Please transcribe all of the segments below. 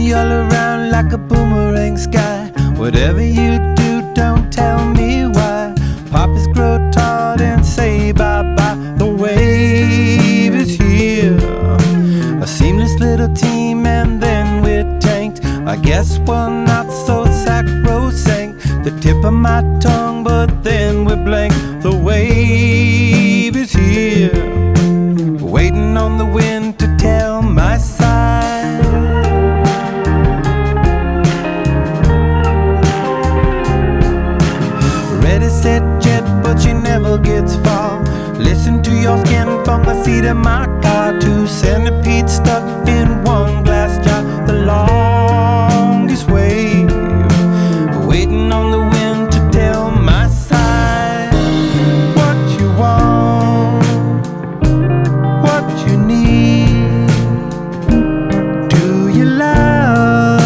me all around like a boomerang sky. Whatever you do, don't tell me why. Poppies grow tall and say bye-bye. The wave is here, a seamless little team, and then we're tanked. I guess we're not so sacrosanct. The tip of my tongue, but then we're blank. The wave is here, waiting on the wind to tell my side. Ready, set, jet, but she never gets far. Listen to your skin from the seat of my car. Two centipedes stuck in one glass jar. The longest wave, waiting on the wind to tell my side. What you want, what you need, do you love?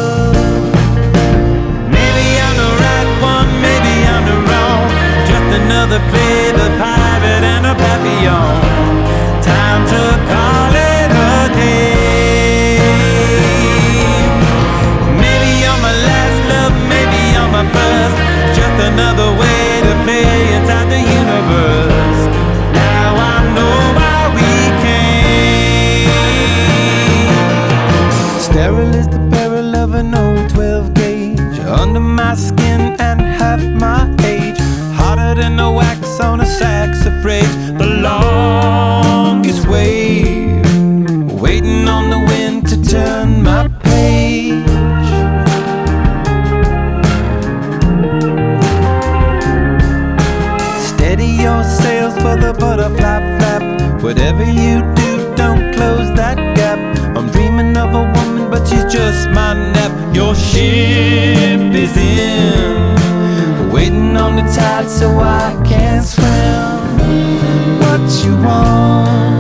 Maybe I'm the right one, maybe I'm the wrong. Just another play, the pirate and a papillon. Time to call it a day. Maybe you're my last love, maybe you're my first. Just another way to play inside the universe. Now I know why we came. Sterile is the barrel of an old 12 gauge, under my skin and half my age. Harder than the wax on a saxifrage. The longest wave, waiting on the wind to turn my page. Steady your sails for the butterfly flap. Whatever you do, don't close that gap. I'm dreaming of a woman, but she's just my nap. Your ship is in, waiting on the tide so I can swim. What you want,